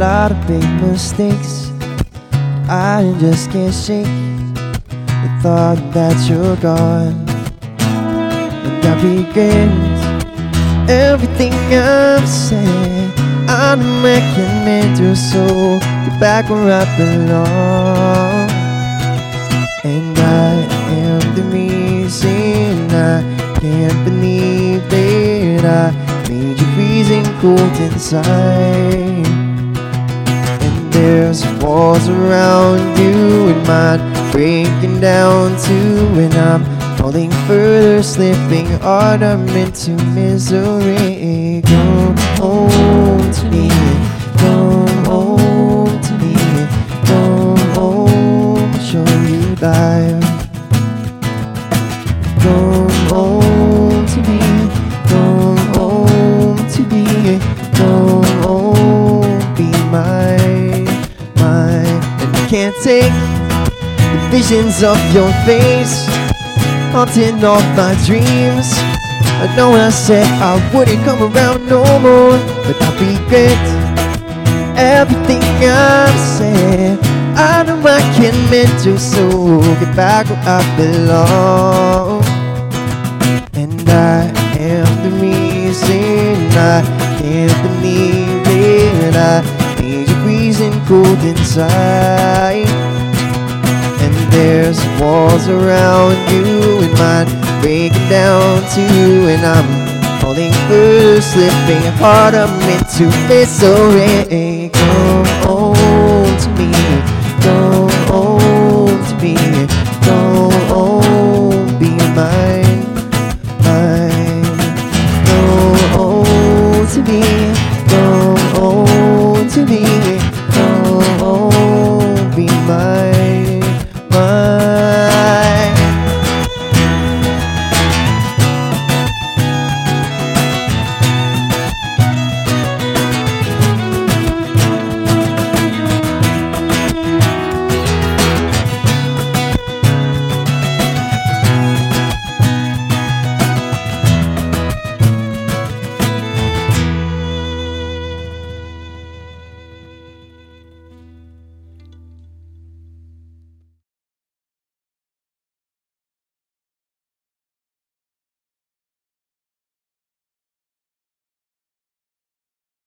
lot of big mistakes. I just can't shake the thought that you're gone. And I regret everything I've said. I'm making to so get back where I belong. And I am the reason I can't believe that I made you freezing cold inside. And there's walls around you and mine breaking down too, and I'm falling further, slipping harder into misery. Come home to me, come home to me, come home, show you life. Come home to me, come home to me, come home, be mine, mine. And I can't take the visions of your face haunting all my dreams. I know I said I wouldn't come around no more, but I regret everything I've said. I know I can meant to, so get back where I belong. And I am the reason I can't believe it. I made you freezing cold inside. And there's walls around you and mine breaking down too, and I'm falling further, slipping harder into misery. Come home to me, come home to me, come home, be mine, mine. Come home to me,